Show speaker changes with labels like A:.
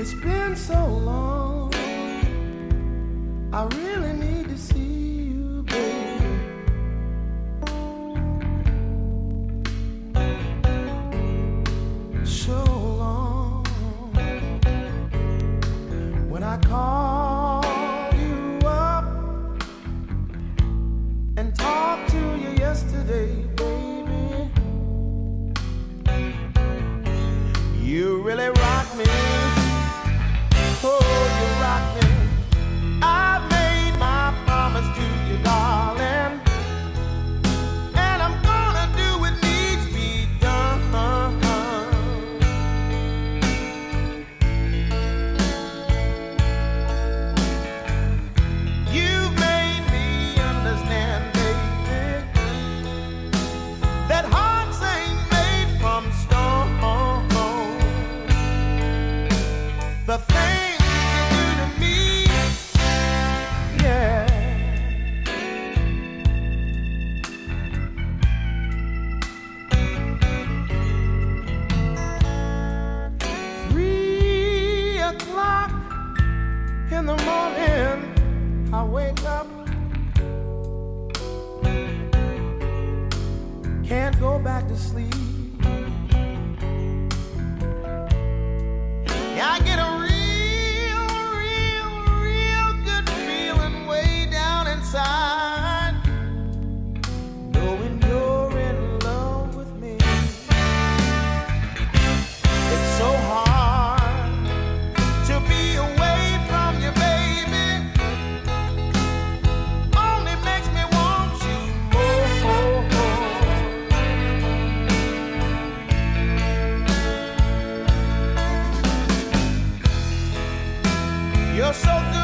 A: It's been so long. I really need to see you, baby. So long. When I call you up and talked to you yesterday, baby, you really rock me. Oh, you rock me. I made my promise to you, darling, and I'm gonna do what needs to be done. You've made me understand, baby, that hearts ain't made from stone. The things you do to me, yeah. 3:00 in the morning, I wake up, can't go back to sleep. Yeah, I get a real good feeling way down inside, knowing you're in love with me. It's so hard to be away from you, baby. Only makes me want you more. You're so good.